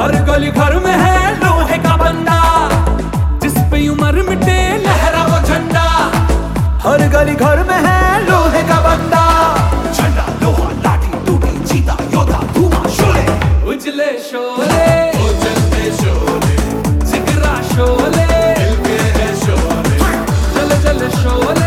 हर गली घर में है लोहे का बंदा, जिस पे उम्र मिटे लहरा वो झंडा। हर गली घर में है लोहे का बंदा, झंडा लोहा लाठी टूटी चीता योद्धा धुआं शोले। उजले शोले उजलते शोले, जिगरा शोले दिल के है शोले, जल जल शोले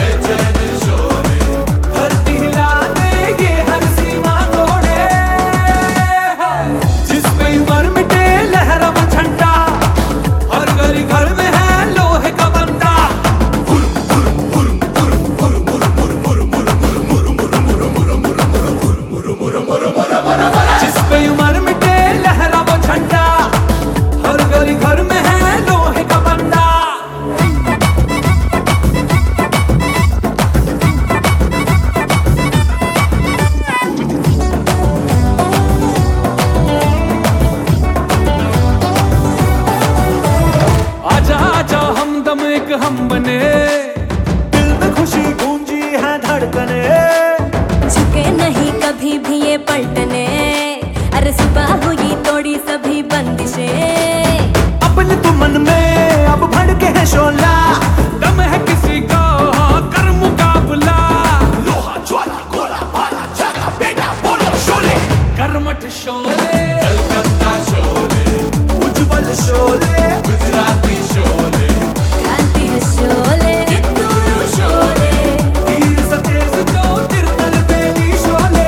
हम बने, दिल में खुशी गूंजी है धड़कने, झुके नहीं कभी भी ये पलटने। अरे सुबह हुई तोड़ी सभी बंदिशें, अपने तो मन में अब भड़के है शोला। दम है किसी का कर मुकाबला, लोहा ज्वाला गोला भाला जागा बेटा बोलो शोले। कर्मठ शोले कलकत्ता शोले, उज्जवल शोले गुजराती शोले, शोले कित्तूरू शोले, तीर सतेज जो तिरतल बेली शोले।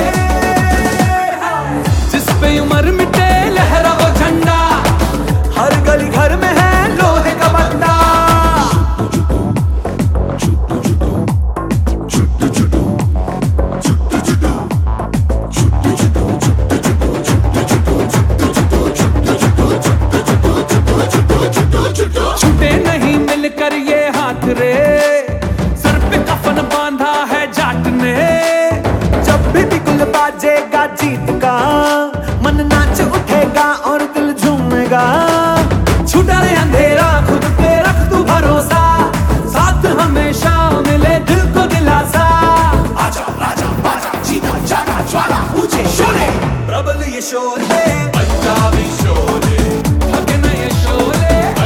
जिस पे उम्र मिटे लहरा वो झंडा, हर गली घर में है लोहे का बंदा। छूटे नहीं मिलकर ये हाथ रे, सर पे कफन बांधा है जाट ने। जब भी बिगुल बाजेगा जीत का, मन नाच उठेगा और दिल झूमेगा। छुटा रे अंधेरा खुद पे रख तू भरोसा, साथ हमेशा मिले दिल को दिलासा। आजा राजा बाजा जीता जागा ज्वाला ऊंचे शोले, प्रबल ये शोले पंजाबी शोले, थके ये शोले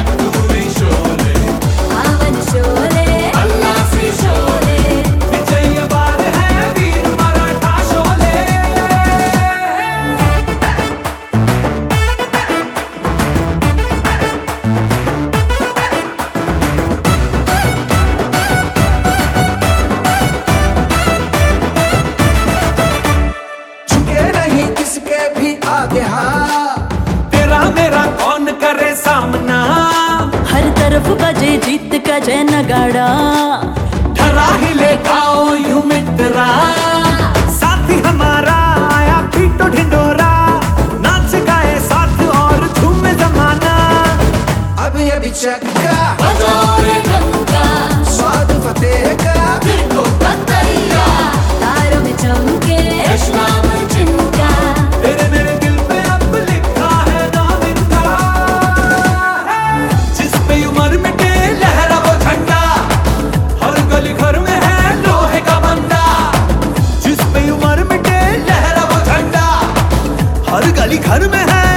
तेरा मेरा कौन करे सामना। हर तरफ बजे जीत का जय नगाड़ा, डरा ही ले गाओ यूं मित्रा। साथी हमारा आया पीटो ढिंडोरा, नाच गाए साथ और झूमे जमाना। अभी अभी चक्का बजाओ ढंका, स्वाद फतेह का दिल को बतैया, तारों में चमके नाम जिनका। तेरे मेरे दिल पे अब लिखा है नाम इनका, जिस पे उम्र मिटे लहरा वो झंडा। हर गली घर में है लोहे का बंदा, जिस पे उम्र मिटे लहरा वो झंडा। हर गली घर में है